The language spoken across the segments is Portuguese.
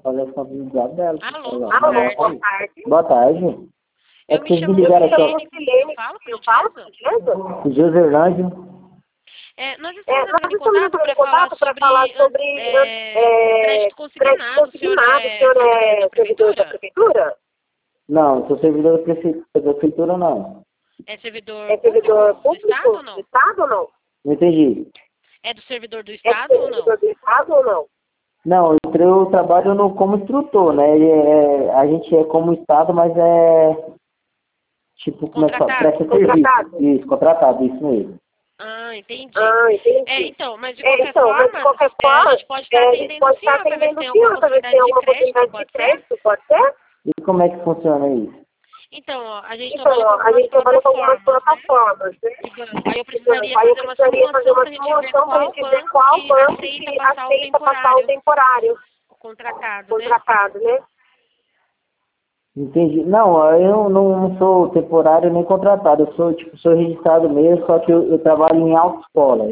fazer a responsabilidade dela. Alô, Boa tarde. Boa tarde. É que vocês me ligaram aqui, Eu falo, por gentileza? ó. José Orlando. Nós estamos entrando em contato para falar sobre crédito consignado. O senhor é servidor da prefeitura? Não, sou servidor da prefeitura, não. É servidor público do Estado ou não? Não entendi. É do servidor do Estado ou não? Não, eu trabalho como instrutor, né? A gente é como Estado, mas é tipo, como é que fala? Presta serviço. Isso, contratado, isso mesmo. Ah, entendi. Então, mas de qualquer forma, a gente pode estar atendendo o senhor para ver se tem alguma oportunidade de crédito, pode ser? E como é que funciona isso? Então, ó, a gente trabalha com algumas plataformas, né? Digamos, aí eu precisaria fazer uma simulação para a gente ver qual banco que aceita passar o temporário. O contratado, né? Entendi. Não, eu não sou temporário nem contratado. Eu sou registrado mesmo, só que eu trabalho em autoescola.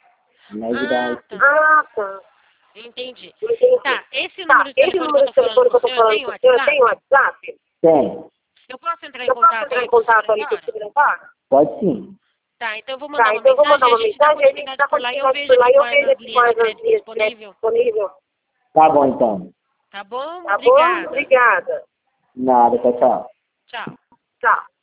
Tá. Entendi. Tá, esse número de telefone que eu tô falando com o senhor tem WhatsApp? Tem. Eu posso entrar em contato ali com o senhor agora? Pode sim. Tá, então eu vou mandar uma mensagem, a gente dá continuidade por lá e eu vejo quais as linhas de crédito disponível. Tá bom, então. Tá bom? Obrigada. Nada, tchau. Tchau.